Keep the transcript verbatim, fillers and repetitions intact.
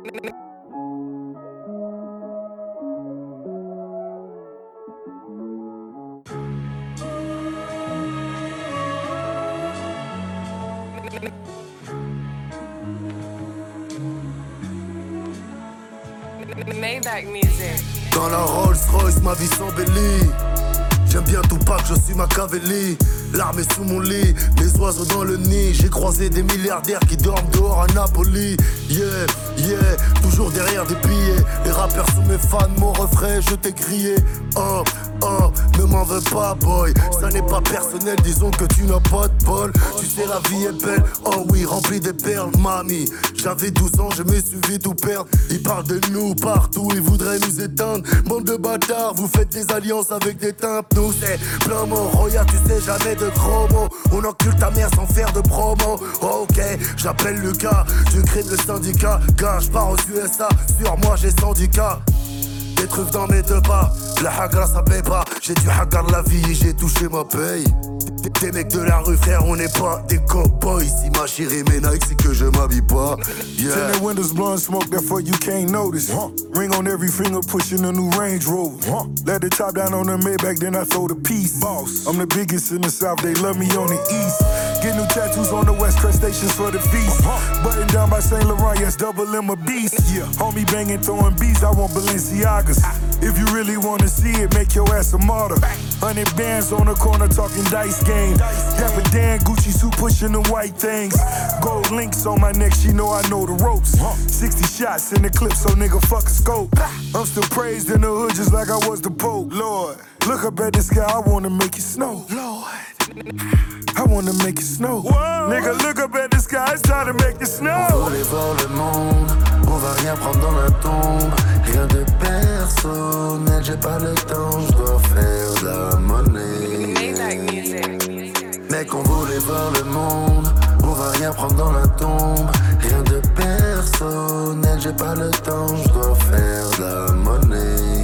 Maybach music. Dans la Rolls Royce, ma vie s'embellit. J'aime bien Tupac, je suis Machiavelli. L'arme est sous mon lit, les oiseaux dans le nid. J'ai croisé des milliardaires qui dorment dehors à Napoli. Yeah, yeah, toujours derrière des billets. Les rappeurs sont mes fans, mon refrain, je t'ai crié. Oh, oh, ne m'en veux pas boy. Ça n'est pas personnel, disons que tu n'as pas de bol. Tu sais la vie est belle, oh oui, remplie des perles, mamie. J'avais douze ans, je me suis vu tout perdre. Ils parlent de nous partout, ils voudraient nous éteindre. Bande de bâtards, vous faites des alliances avec des tympes. Nous c'est plein mot, Roya, tu sais jamais de gros mots. On encule ta mère sans faire de promo. Oh, ok, j'appelle Lucas, je crée le syndicat. Gars, je pars aux U S A, sur moi j'ai syndicat. Des trucs dans mes deux pas, la hagra ça paie pas. J'ai dû hagar la vie, j'ai touché ma paye. Des mecs de la rue frère, on n'est pas des cowboys. Si ma chérie mes Nike, c'est que je m'habille pas. Yeah. Turn the windows blowing smoke, therefore you can't notice. Huh. Ring on every finger, pushing a new Range Rover. Huh. Let the top down on the Maybach, then I throw the piece. Boss, I'm the biggest in the South, they love me on the East. Get new tattoos on the West Crest stations for the feast. Uh-huh. Button down by Saint Laurent, yes, double M a beast. Yeah. Homie banging, throwing beats, I want Balenciagas. Ah. If you really wanna see it, make your ass a martyr. Hundred bands on the corner talking dice game. Dapper Dan, Gucci suit pushing the white things. Gold links on my neck, she know I know the ropes. Sixty shots in the clip, so nigga fuck a scope. I'm still praised in the hood just like I was the Pope. Lord, look up at the sky, I wanna make it snow. Lord, I wanna make it snow. Whoa. Nigga, look up at the sky, it's time to make it snow. On voulait voir le monde, on va rien prendre dans la tombe. Rien de personnel, j'ai pas le temps, je dois faire de la monnaie. Mec, on voulait voir le monde, on va rien prendre dans la tombe. Rien de personnel, j'ai pas le temps, je dois faire de la monnaie.